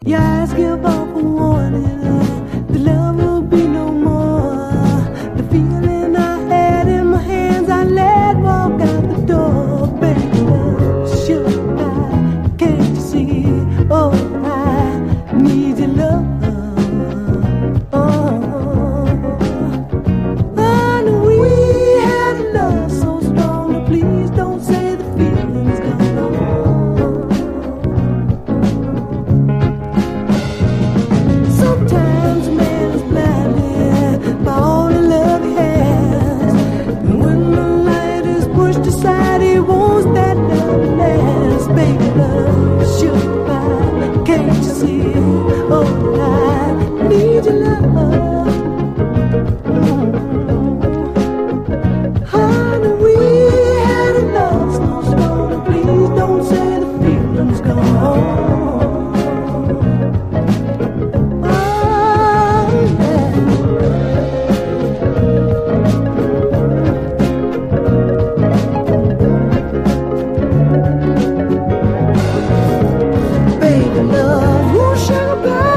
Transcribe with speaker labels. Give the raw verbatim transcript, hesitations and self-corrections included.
Speaker 1: Your eyes give off a warning. uh, The love will be no more. The feeling I had in my hands, I let walk out the door. Baby, should I? Can't you see? Oh, I need your love. Oh, and we had a love so strong. Please don't say the feeling's gone. Sometimes a man is blinded by all the love he has, and when the light is pushed aside, he wants that love to last. Baby, love, should I? Can't you see? Oh, I need your love. Honey, we had a love so strong. Please don't say the feeling's gone. Baby, love, who shall bear